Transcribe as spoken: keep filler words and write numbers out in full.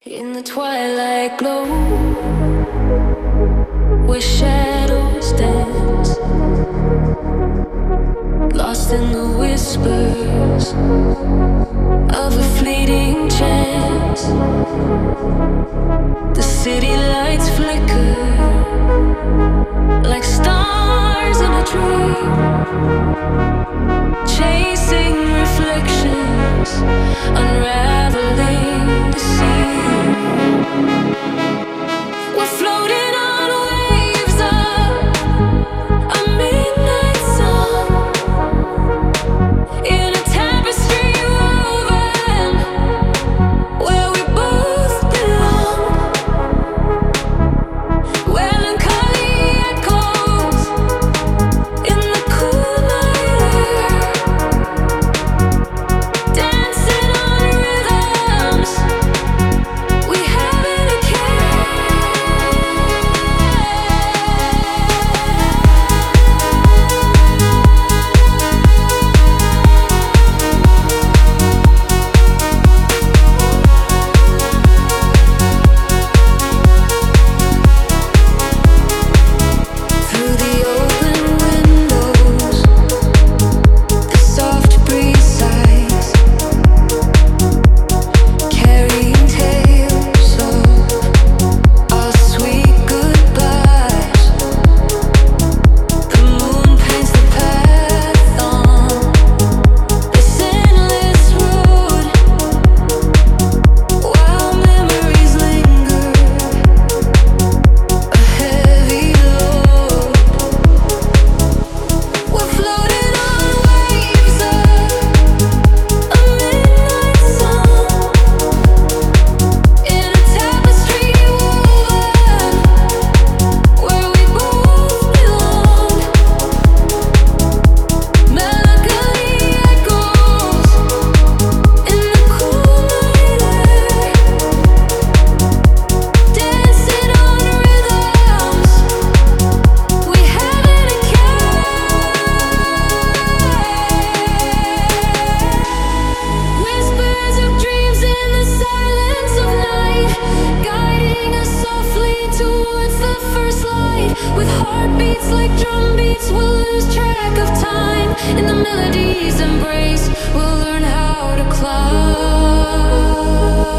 In the twilight glow, where shadows dance, lost in the whispers of a fleeting chance. The city lights flicker like stars in a dream, chasing reflections, unraveling the scene. We're floating on waves of a midnight sun, in a tapestry woven where we both belong. Melancholy echoes in the cool night air, dancing on rhythms we haven't a care. Through the open windows, the soft breeze sighs, carrying tales of our sweet goodbyes. The moon paints the path on this endless road, while memories linger, a heavy load. We're floating on waves of a midnight sun, in a tapestry woven where we both belong. Melancholy echoes in the cool night air, dancing on rhythms we haven't a care. Whispers of dreams in the silence of night, guiding us softly towards the first light. With heartbeats like drum beats, we'll lose track of time. In the melody's embrace, we'll learn how to climb.